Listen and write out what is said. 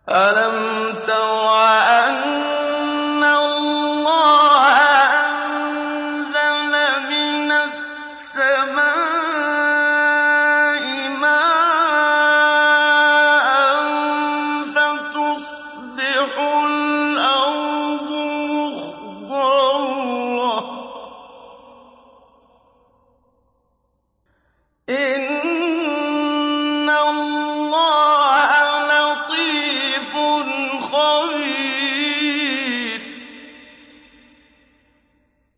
أَلَمْ تَرَ أَنَّ اللَّهَ أَنزَلَ مِنَ السَّمَاءِ مَاءً فَتُصْبِحُ